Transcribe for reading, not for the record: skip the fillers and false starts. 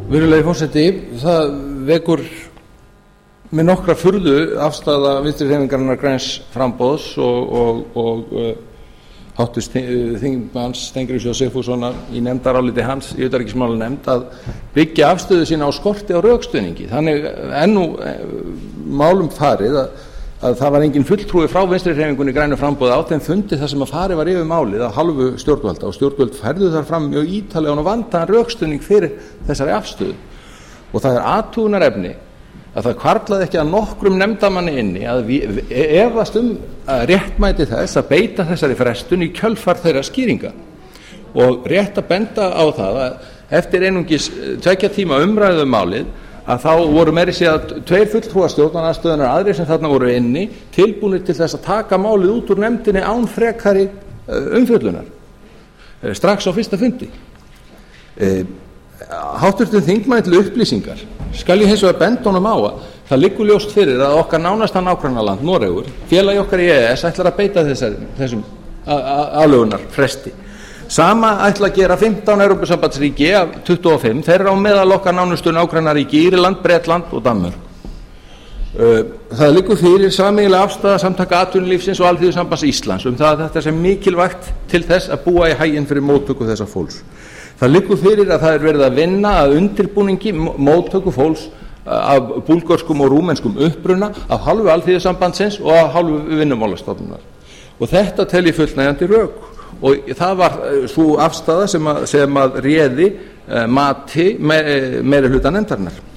Virðulegi forseti, það vekur með nokkra furðu afstaða Vinstri-hreyfingarinnar græns framboðs og háttvirts þingmanns Steingríms J. Sigfússonar í nefndaráliti hans í utanríkismálanefnd að byggja afstöðu sína á skorti á rökstuðningi. Þannig nú málum farið að það var engin fulltrúi frá Vinstri-hreyfingunni grænu framboði á þeim fundi þar sem að farið var yfir málið af hálfu stjórnvalda og stjórnvöld færðu þar fram mjög ítarlegan og vandaðan rökstuðning fyrir þessari afstöðu. Og það athugunarefni að það hvarflaði ekki að nokkrum nefndarmanni inni að efast réttmæti þess að beita þessari frestun í kjölfar þeirra skýringa. Og rétt að benda á það að eftir einungis 2 tíma umræðu málið að þá voru meira að segja 2 fulltrúar stjórnarandstöðunnar aðrir sem þarna voru inni tilbúnir til þess að taka málið út úr nefndinni án frekari umfjöllunar strax á fyrsta fundi. Háttvirtum þingmanni til upplýsingar skal ég hins vegar benda honum á að það liggur ljóst fyrir að okkar nánasta nágrannaland Noregur, félagi okkar í EES, ætlar að beita þessum aðlögunarfresti. Sama ætla að gera 15 Evrópusambandsríki af 25, þeir eru á meðal okkar nánustu nágrannaríki Írland, Bretland og Danmörk. Það liggur fyrir sameiginleg afstaða Samtaka atvinnulífsins og Alþýðusambands Íslands það að þetta sé mikilvægt til þess að búa í haginn fyrir móttöku þessa fólks. Það liggur fyrir að það er verið að vinna að undirbúningi móttöku fólks af búlgörskum og rúmenskum uppruna af hálfu Alþýðusambandsins og af hálfu Vinnumálastofnunar. Og þetta tel ég fullnægjandi rök og það var sú afstaða sem að réði mati meiri hluta nefndarinnar.